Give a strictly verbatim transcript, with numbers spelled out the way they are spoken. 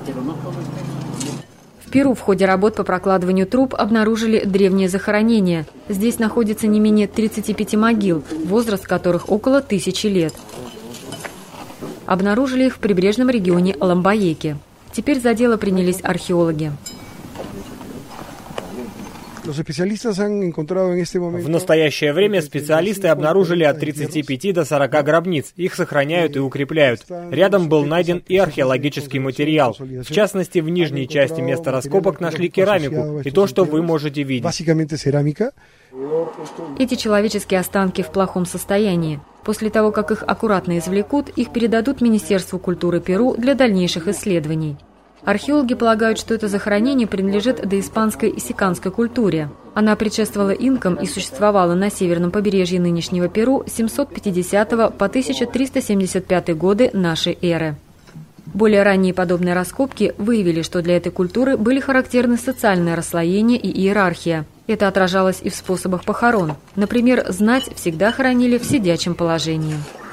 В Перу в ходе работ по прокладыванию труб обнаружили древнее захоронение. Здесь находится не менее тридцати пяти могил, возраст которых около тысячи лет. Обнаружили их в прибрежном регионе Ламбаеки. Теперь за дело принялись археологи. В настоящее время специалисты обнаружили от тридцати пяти до сорока гробниц. Их сохраняют и укрепляют. Рядом был найден и археологический материал. В частности, в нижней части места раскопок нашли керамику и то, что вы можете видеть. Эти человеческие останки в плохом состоянии. После того, как их аккуратно извлекут, их передадут Министерству культуры Перу для дальнейших исследований. Археологи полагают, что это захоронение принадлежит доиспанской и сиканской культуре. Она предшествовала инкам и существовала на северном побережье нынешнего Перу с семьсот пятидесятого по тысяча триста семьдесят пятый годы нашей эры. Более ранние подобные раскопки выявили, что для этой культуры были характерны социальное расслоение и иерархия. Это отражалось и в способах похорон. Например, знать всегда хоронили в сидячем положении.